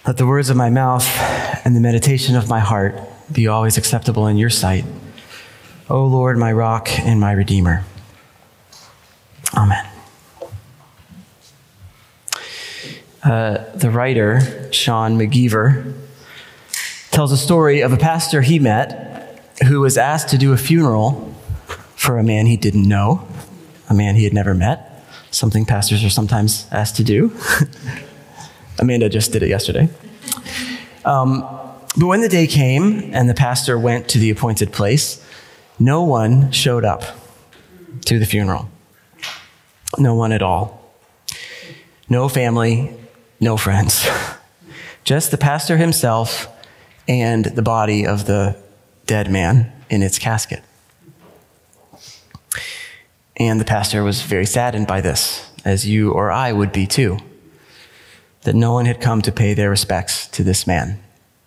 Let the words of my mouth and the meditation of my heart be always acceptable in your sight, O Lord, my rock and my redeemer. Amen. The writer, Sean McGeever, tells a story of a pastor he met who was asked to do a funeral for a man he didn't know, a man he had never met, something pastors are sometimes asked to do. Amanda just did it yesterday. But when the day came and the pastor went to the appointed place, no one showed up to the funeral. No one at all. No family, no friends. Just the pastor himself and the body of the dead man in its casket. And the pastor was very saddened by this, as you or I would be too, that no one had come to pay their respects to this man.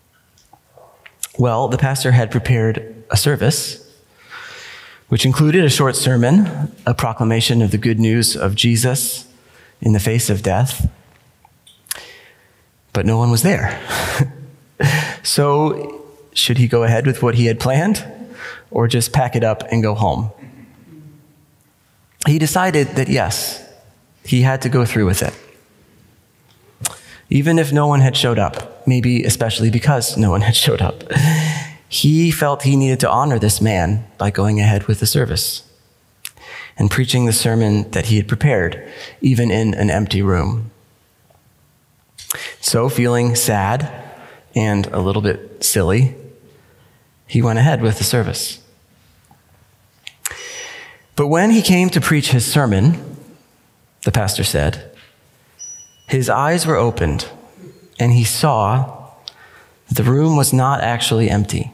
Well, the pastor had prepared a service, which included a short sermon, a proclamation of the good news of Jesus in the face of death, but no one was there. So, should he go ahead with what he had planned, or just pack it up and go home? He decided that yes, he had to go through with it. Even if no one had showed up, maybe especially because no one had showed up, he felt he needed to honor this man by going ahead with the service and preaching the sermon that he had prepared, even in an empty room. So, feeling sad and a little bit silly, he went ahead with the service. But when he came to preach his sermon, the pastor said, his eyes were opened, and he saw that the room was not actually empty.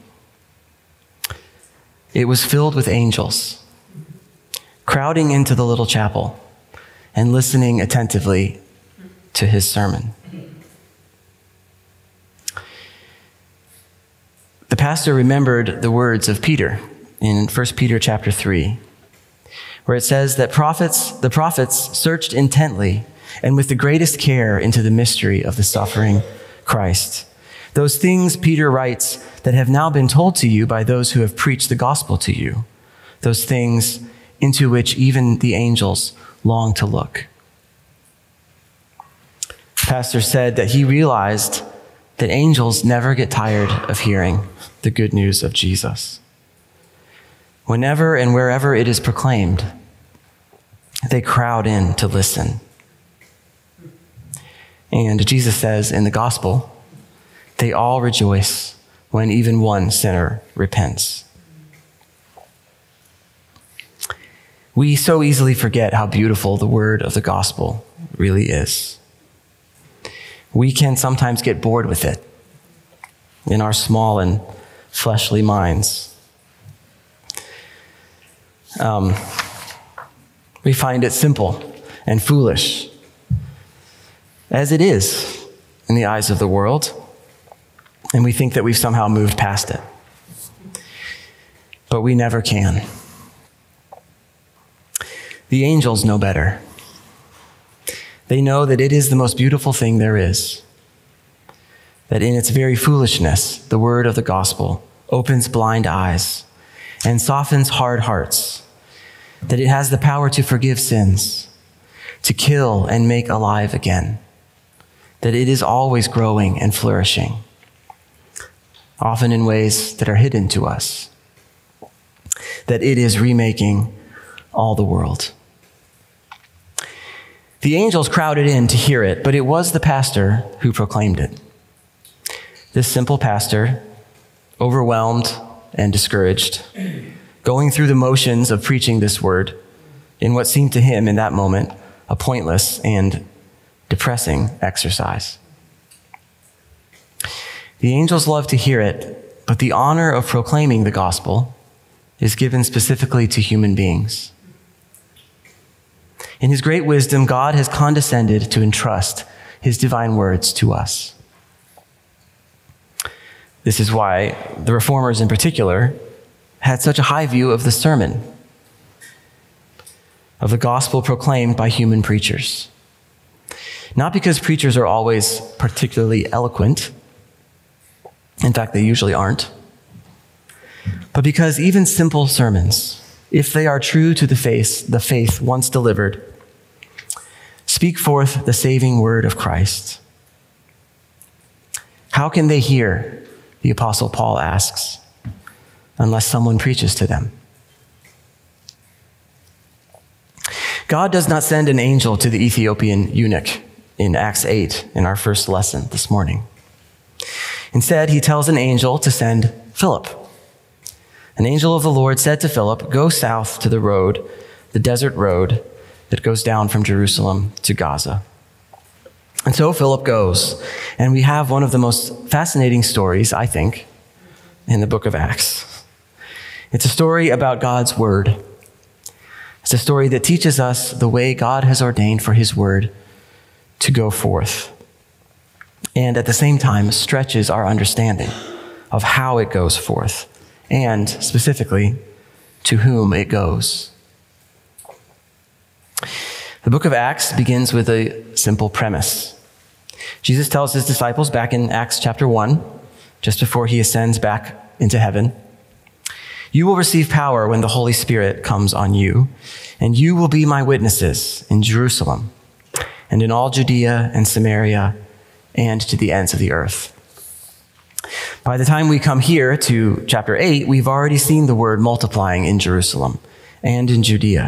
It was filled with angels, crowding into the little chapel and listening attentively to his sermon. The pastor remembered the words of Peter in 1 Peter chapter 3, where it says that the prophets searched intently and with the greatest care into the mystery of the suffering Christ. Those things, Peter writes, that have now been told to you by those who have preached the gospel to you. Those things into which even the angels long to look. The pastor said that he realized that angels never get tired of hearing the good news of Jesus. Whenever and wherever it is proclaimed, they crowd in to listen. And Jesus says in the gospel, they all rejoice when even one sinner repents. We so easily forget how beautiful the word of the gospel really is. We can sometimes get bored with it in our small and fleshly minds. We find it simple and foolish, as it is in the eyes of the world, and we think that we've somehow moved past it. But we never can. The angels know better. They know that it is the most beautiful thing there is, that in its very foolishness, the word of the gospel opens blind eyes and softens hard hearts, that it has the power to forgive sins, to kill and make alive again, that it is always growing and flourishing, often in ways that are hidden to us, that it is remaking all the world. The angels crowded in to hear it, but it was the pastor who proclaimed it. This simple pastor, overwhelmed and discouraged, going through the motions of preaching this word in what seemed to him in that moment a pointless and depressing exercise. The angels love to hear it, but the honor of proclaiming the gospel is given specifically to human beings. In his great wisdom, God has condescended to entrust his divine words to us. This is why the Reformers in particular had such a high view of the sermon, of the gospel proclaimed by human preachers. Not because preachers are always particularly eloquent. In fact, they usually aren't. But because even simple sermons, if they are true to the faith once delivered, speak forth the saving word of Christ. How can they hear, the Apostle Paul asks, unless someone preaches to them? God does not send an angel to the Ethiopian eunuch in Acts 8 in our first lesson this morning. Instead, he tells an angel to send Philip. An angel of the Lord said to Philip, "Go south to the road, the desert road that goes down from Jerusalem to Gaza." And so Philip goes, and we have one of the most fascinating stories, I think, in the book of Acts. It's a story about God's word. It's a story that teaches us the way God has ordained for his word to go forth, and at the same time stretches our understanding of how it goes forth, and specifically, to whom it goes. The book of Acts begins with a simple premise. Jesus tells his disciples back in Acts chapter 1, just before he ascends back into heaven, "You will receive power when the Holy Spirit comes on you, and you will be my witnesses in Jerusalem and in all Judea and Samaria and to the ends of the earth." By the time we come here to chapter 8, we've already seen the word multiplying in Jerusalem and in Judea.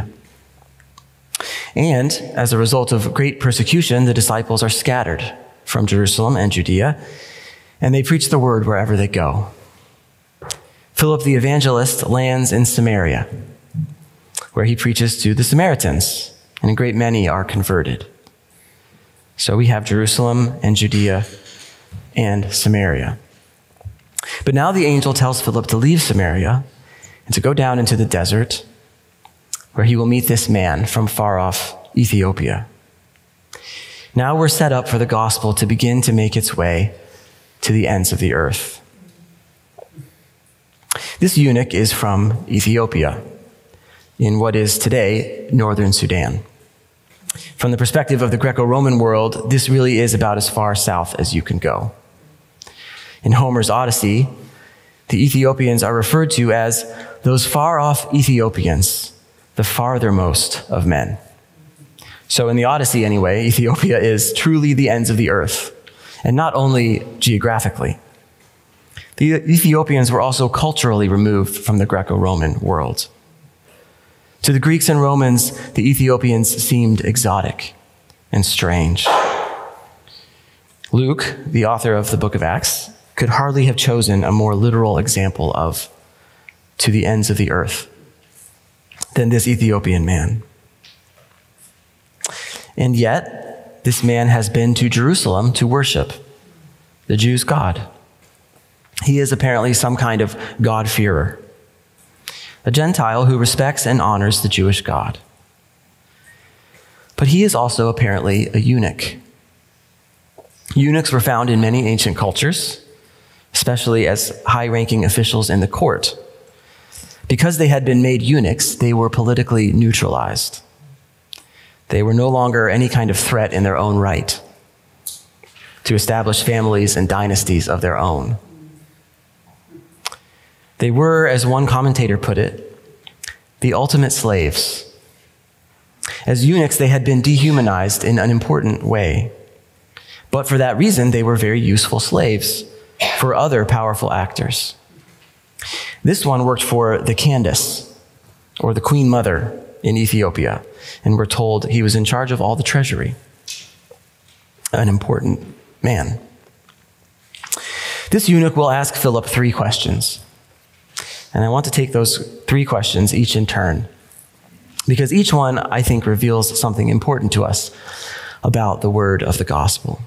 And as a result of great persecution, the disciples are scattered from Jerusalem and Judea, and they preach the word wherever they go. Philip the evangelist lands in Samaria, where he preaches to the Samaritans, and a great many are converted. So we have Jerusalem and Judea and Samaria. But now the angel tells Philip to leave Samaria and to go down into the desert, where he will meet this man from far off Ethiopia. Now we're set up for the gospel to begin to make its way to the ends of the earth. This eunuch is from Ethiopia, in what is today northern Sudan. From the perspective of the Greco-Roman world, this really is about as far south as you can go. In Homer's Odyssey, the Ethiopians are referred to as those far-off Ethiopians, the farthermost of men. So in the Odyssey anyway, Ethiopia is truly the ends of the earth, and not only geographically. The Ethiopians were also culturally removed from the Greco-Roman world. To the Greeks and Romans, the Ethiopians seemed exotic and strange. Luke, the author of the book of Acts, could hardly have chosen a more literal example of "to the ends of the earth" than this Ethiopian man. And yet, this man has been to Jerusalem to worship the Jews' God. He is apparently some kind of God-fearer, a Gentile who respects and honors the Jewish God. But he is also apparently a eunuch. Eunuchs were found in many ancient cultures, especially as high-ranking officials in the court. Because they had been made eunuchs, they were politically neutralized. They were no longer any kind of threat in their own right to establish families and dynasties of their own. They were, as one commentator put it, the ultimate slaves. As eunuchs, they had been dehumanized in an important way. But for that reason, they were very useful slaves for other powerful actors. This one worked for the Candace, or the Queen Mother in Ethiopia, and we're told he was in charge of all the treasury. An important man. This eunuch will ask Philip 3 questions. And I want to take those 3 questions each in turn, because each one, I think, reveals something important to us about the word of the gospel.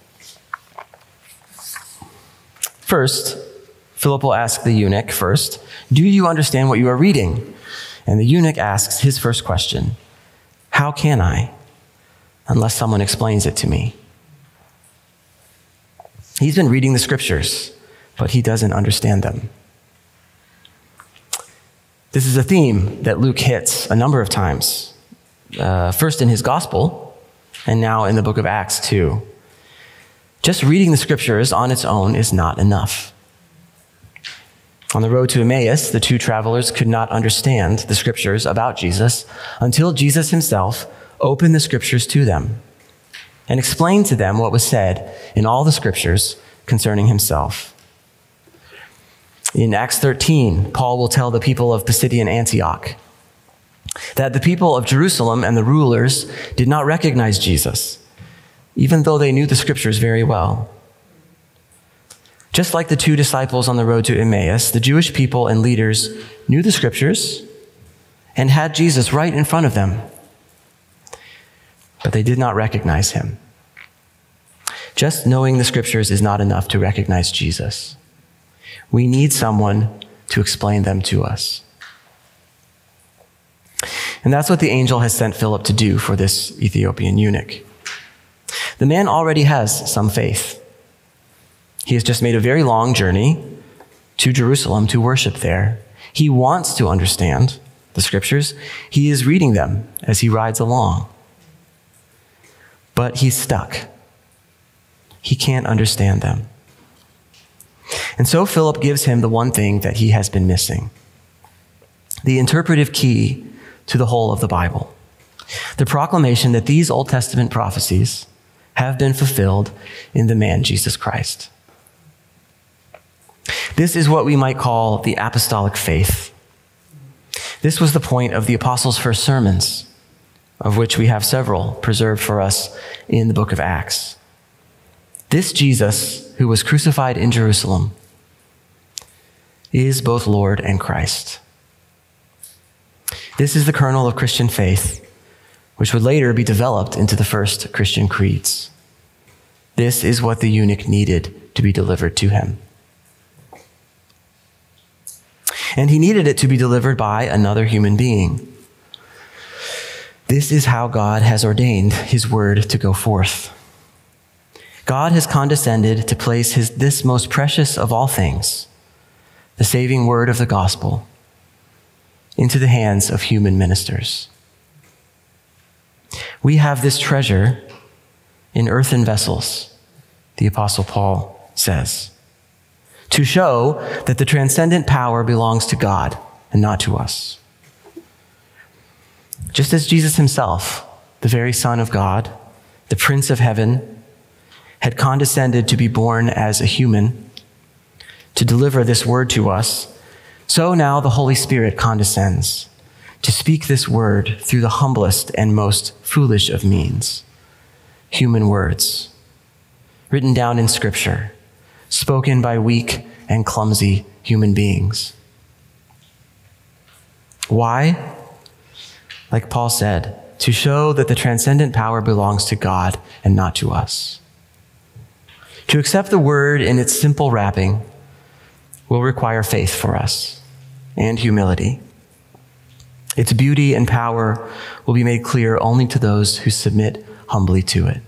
First, Philip will ask the eunuch first, "Do you understand what you are reading?" And the eunuch asks his first question, "How can I, unless someone explains it to me?" He's been reading the scriptures, but he doesn't understand them. This is a theme that Luke hits a number of times. First in his gospel, and now in the book of Acts too. Just reading the scriptures on its own is not enough. On the road to Emmaus, the two travelers could not understand the scriptures about Jesus until Jesus himself opened the scriptures to them and explained to them what was said in all the scriptures concerning himself. In Acts 13, Paul will tell the people of Pisidian Antioch that the people of Jerusalem and the rulers did not recognize Jesus, even though they knew the scriptures very well. Just like the two disciples on the road to Emmaus, the Jewish people and leaders knew the scriptures and had Jesus right in front of them, but they did not recognize him. Just knowing the scriptures is not enough to recognize Jesus. We need someone to explain them to us. And that's what the angel has sent Philip to do for this Ethiopian eunuch. The man already has some faith. He has just made a very long journey to Jerusalem to worship there. He wants to understand the scriptures. He is reading them as he rides along. But he's stuck. He can't understand them. And so Philip gives him the one thing that he has been missing: the interpretive key to the whole of the Bible. The proclamation that these Old Testament prophecies have been fulfilled in the man Jesus Christ. This is what we might call the apostolic faith. This was the point of the apostles' first sermons, of which we have several preserved for us in the book of Acts. This Jesus, who was crucified in Jerusalem, is both Lord and Christ. This is the kernel of Christian faith, which would later be developed into the first Christian creeds. This is what the eunuch needed to be delivered to him. And he needed it to be delivered by another human being. This is how God has ordained his word to go forth. God has condescended to place this most precious of all things, the saving word of the gospel, into the hands of human ministers. We have this treasure in earthen vessels, the Apostle Paul says, to show that the transcendent power belongs to God and not to us. Just as Jesus himself, the very Son of God, the Prince of Heaven, had condescended to be born as a human to deliver this word to us, so now the Holy Spirit condescends to speak this word through the humblest and most foolish of means, human words, written down in Scripture, spoken by weak and clumsy human beings. Why? Like Paul said, to show that the transcendent power belongs to God and not to us. To accept the word in its simple wrapping will require faith for us and humility. Its beauty and power will be made clear only to those who submit humbly to it.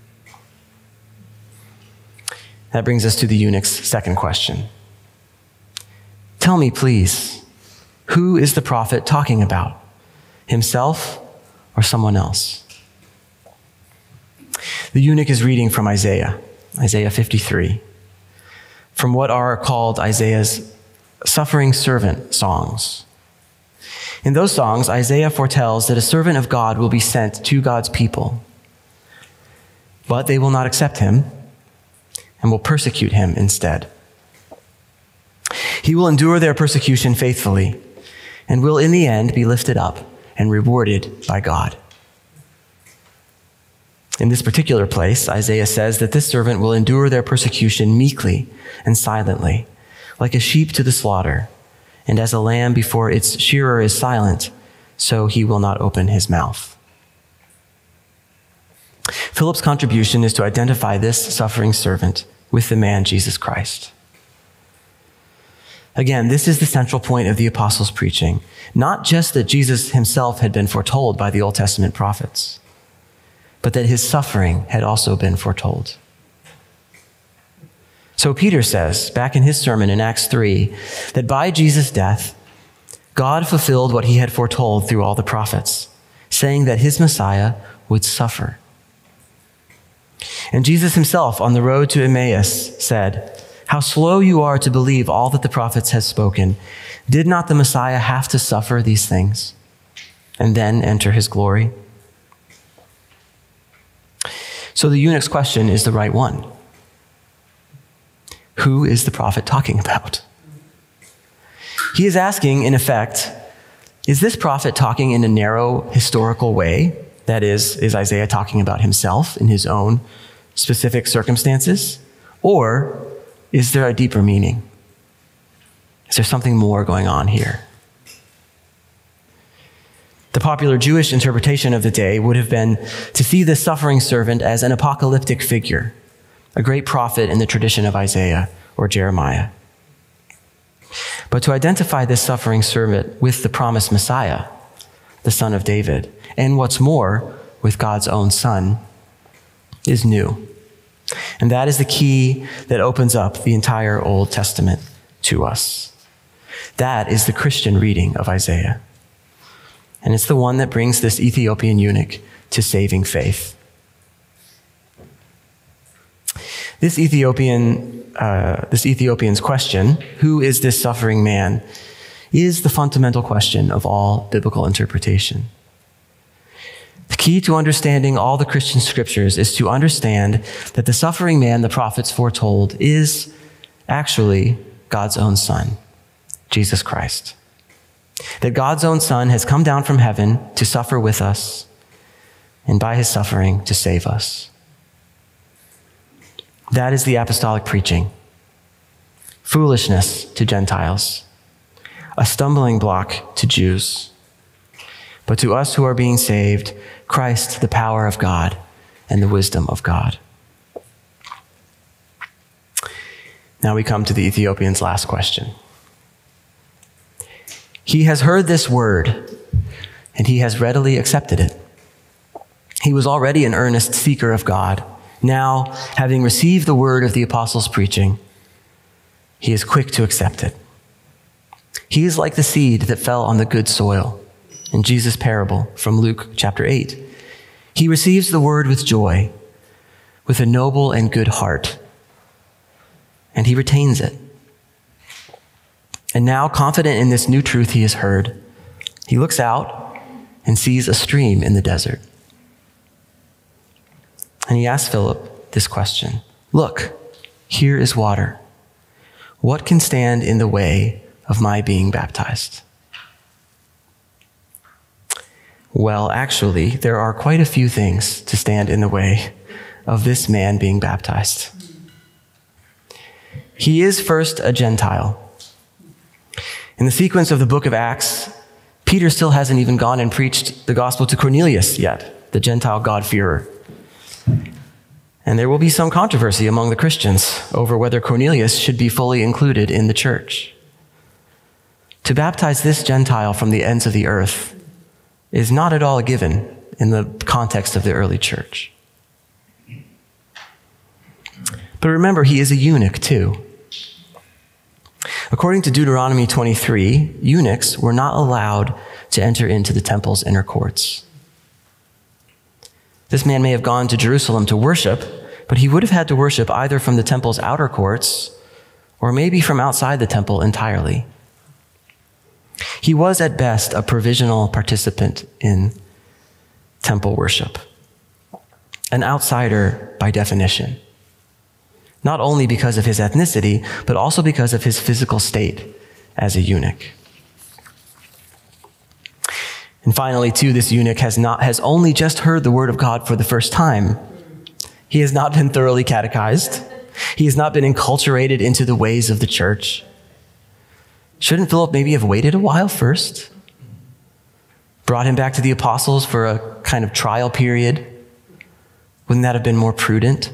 That brings us to the eunuch's second question. Tell me, please, who is the prophet talking about? Himself or someone else? The eunuch is reading from Isaiah 53, from what are called Isaiah's suffering servant songs. In those songs, Isaiah foretells that a servant of God will be sent to God's people, but they will not accept him and will persecute him instead. He will endure their persecution faithfully and will in the end be lifted up and rewarded by God. In this particular place, Isaiah says that this servant will endure their persecution meekly and silently, like a sheep to the slaughter, and as a lamb before its shearer is silent, so he will not open his mouth. Philip's contribution is to identify this suffering servant with the man Jesus Christ. Again, this is the central point of the apostles' preaching, not just that Jesus himself had been foretold by the Old Testament prophets, but that his suffering had also been foretold. So Peter says, back in his sermon in Acts 3, that by Jesus' death, God fulfilled what he had foretold through all the prophets, saying that his Messiah would suffer. And Jesus himself on the road to Emmaus said, "How slow you are to believe all that the prophets have spoken. Did not the Messiah have to suffer these things and then enter his glory?" So the eunuch's question is the right one. Who is the prophet talking about? He is asking, in effect, is this prophet talking in a narrow historical way? That is Isaiah talking about himself in his own specific circumstances? Or is there a deeper meaning? Is there something more going on here? The popular Jewish interpretation of the day would have been to see the suffering servant as an apocalyptic figure, a great prophet in the tradition of Isaiah or Jeremiah. But to identify this suffering servant with the promised Messiah, the son of David, and what's more, with God's own son, is new. And that is the key that opens up the entire Old Testament to us. That is the Christian reading of Isaiah. And it's the one that brings this Ethiopian eunuch to saving faith. This Ethiopian's question, who is this suffering man, is the fundamental question of all biblical interpretation. The key to understanding all the Christian scriptures is to understand that the suffering man the prophets foretold is actually God's own son, Jesus Christ. That God's own son has come down from heaven to suffer with us, and by his suffering to save us. That is the apostolic preaching. Foolishness to Gentiles, a stumbling block to Jews. But to us who are being saved, Christ, the power of God and the wisdom of God. Now we come to the Ethiopian's last question. He has heard this word, and he has readily accepted it. He was already an earnest seeker of God. Now, having received the word of the apostles' preaching, he is quick to accept it. He is like the seed that fell on the good soil in Jesus' parable from Luke chapter 8. He receives the word with joy, with a noble and good heart, and he retains it. And now, confident in this new truth he has heard, he looks out and sees a stream in the desert. And he asks Philip this question: "Look, here is water. What can stand in the way of my being baptized?" Well, actually, there are quite a few things to stand in the way of this man being baptized. He is first a Gentile. In the sequence of the book of Acts, Peter still hasn't even gone and preached the gospel to Cornelius yet, the Gentile God-fearer. And there will be some controversy among the Christians over whether Cornelius should be fully included in the church. To baptize this Gentile from the ends of the earth is not at all a given in the context of the early church. But remember, he is a eunuch too. According to Deuteronomy 23, eunuchs were not allowed to enter into the temple's inner courts. This man may have gone to Jerusalem to worship, but he would have had to worship either from the temple's outer courts or maybe from outside the temple entirely. He was at best a provisional participant in temple worship, an outsider by definition, not only because of his ethnicity, but also because of his physical state as a eunuch. And finally, too, this eunuch has only just heard the word of God for the first time. He has not been thoroughly catechized. He has not been enculturated into the ways of the church. Shouldn't Philip maybe have waited a while first? Brought him back to the apostles for a kind of trial period? Wouldn't that have been more prudent?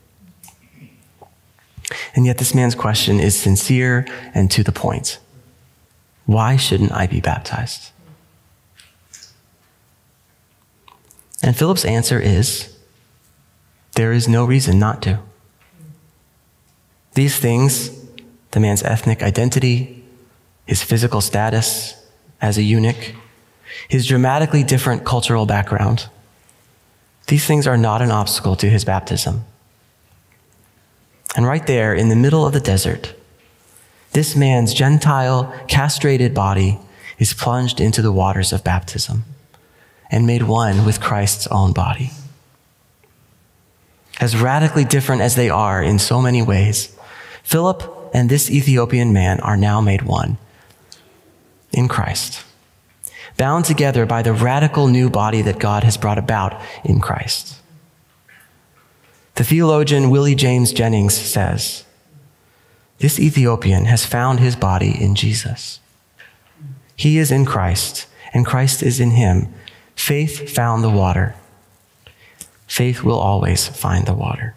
And yet this man's question is sincere and to the point. Why shouldn't I be baptized? And Philip's answer is, there is no reason not to. These things, the man's ethnic identity, his physical status as a eunuch, his dramatically different cultural background, these things are not an obstacle to his baptism. And right there in the middle of the desert, this man's Gentile, castrated body is plunged into the waters of baptism and made one with Christ's own body. As radically different as they are in so many ways, Philip and this Ethiopian man are now made one in Christ, bound together by the radical new body that God has brought about in Christ. The theologian Willie James Jennings says, "This Ethiopian has found his body in Jesus. He is in Christ, and Christ is in him. Faith found the water. Faith will always find the water."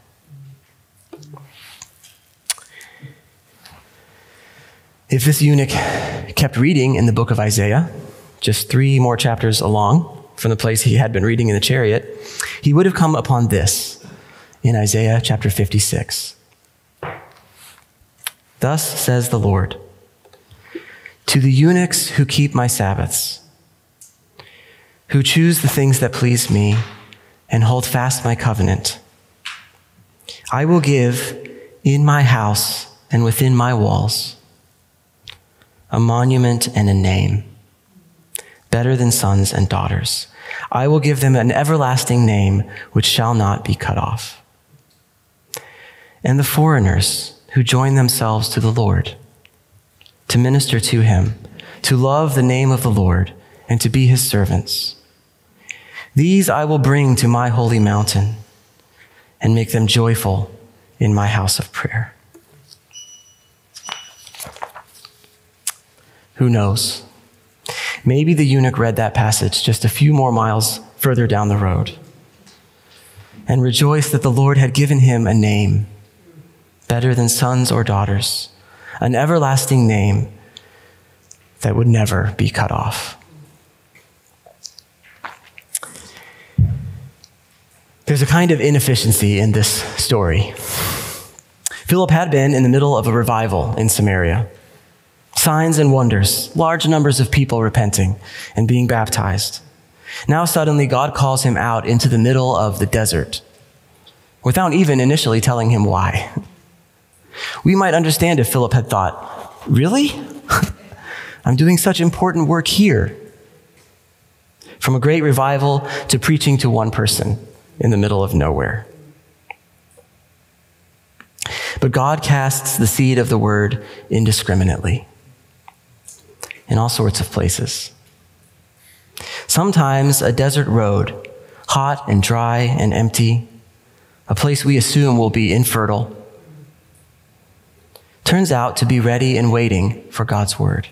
If this eunuch kept reading in the book of Isaiah, just 3 more chapters along from the place he had been reading in the chariot, he would have come upon this in Isaiah chapter 56. "Thus says the Lord, to the eunuchs who keep my Sabbaths, who choose the things that please me and hold fast my covenant, I will give in my house and within my walls a monument and a name, better than sons and daughters. I will give them an everlasting name which shall not be cut off. And the foreigners who join themselves to the Lord, to minister to him, to love the name of the Lord, and to be his servants, these I will bring to my holy mountain and make them joyful in my house of prayer." Who knows? Maybe the eunuch read that passage just a few more miles further down the road and rejoiced that the Lord had given him a name better than sons or daughters, an everlasting name that would never be cut off. There's a kind of inefficiency in this story. Philip had been in the middle of a revival in Samaria. Signs and wonders, large numbers of people repenting and being baptized. Now suddenly God calls him out into the middle of the desert without even initially telling him why. We might understand if Philip had thought, "Really? I'm doing such important work here." From a great revival to preaching to one person in the middle of nowhere. But God casts the seed of the word indiscriminately in all sorts of places. Sometimes a desert road, hot and dry and empty, a place we assume will be infertile, turns out to be ready and waiting for God's word.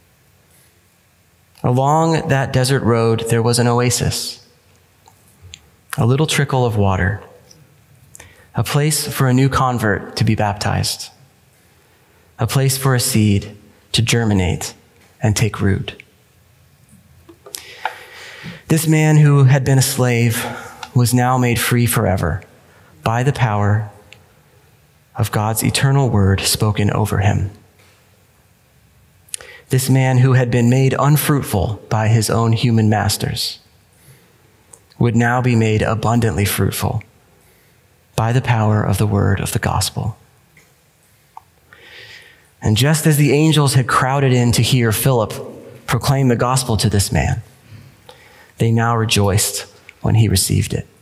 Along that desert road, there was an oasis, a little trickle of water, a place for a new convert to be baptized, a place for a seed to germinate and take root. This man who had been a slave was now made free forever by the power of God's eternal word spoken over him. This man who had been made unfruitful by his own human masters would now be made abundantly fruitful by the power of the word of the gospel. And just as the angels had crowded in to hear Philip proclaim the gospel to this man, they now rejoiced when he received it.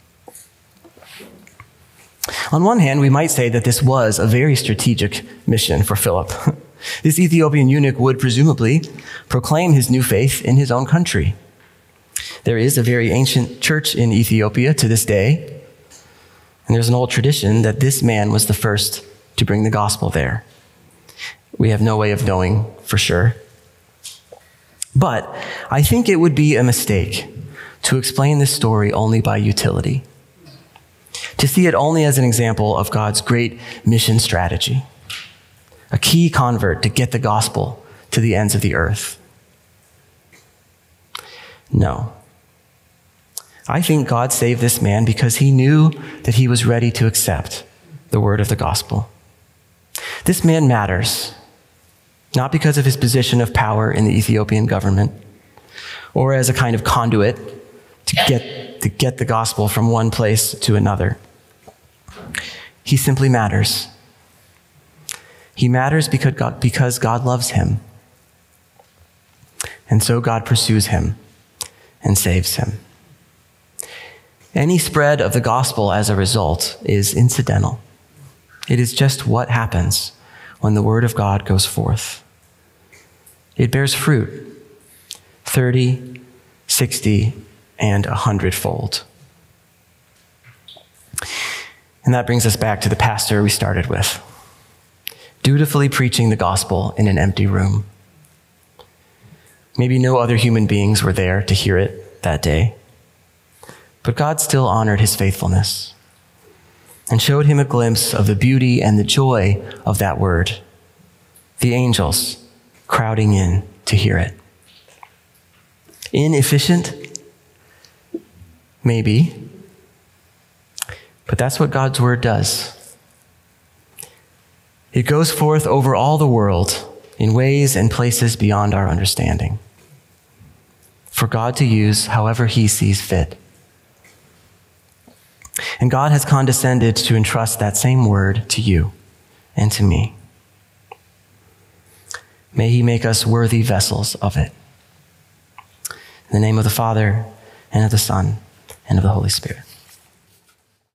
On one hand, we might say that this was a very strategic mission for Philip. This Ethiopian eunuch would presumably proclaim his new faith in his own country. There is a very ancient church in Ethiopia to this day, and there's an old tradition that this man was the first to bring the gospel there. We have no way of knowing for sure. But I think it would be a mistake to explain this story only by utility, to see it only as an example of God's great mission strategy, a key convert to get the gospel to the ends of the earth. No. I think God saved this man because he knew that he was ready to accept the word of the gospel. This man matters, not because of his position of power in the Ethiopian government, or as a kind of conduit to get the gospel from one place to another. He simply matters He matters because God loves him. And so God pursues him and saves him. Any spread of the gospel as a result is incidental. It is just what happens when the word of God goes forth. It bears fruit, 30, 60, and 100-fold. And that brings us back to the pastor we started with, dutifully preaching the gospel in an empty room. Maybe no other human beings were there to hear it that day, but God still honored his faithfulness and showed him a glimpse of the beauty and the joy of that word, the angels crowding in to hear it. Inefficient? Maybe. But that's what God's word does. It goes forth over all the world in ways and places beyond our understanding, for God to use however he sees fit. And God has condescended to entrust that same word to you and to me. May he make us worthy vessels of it. In the name of the Father, and of the Son, and of the Holy Spirit.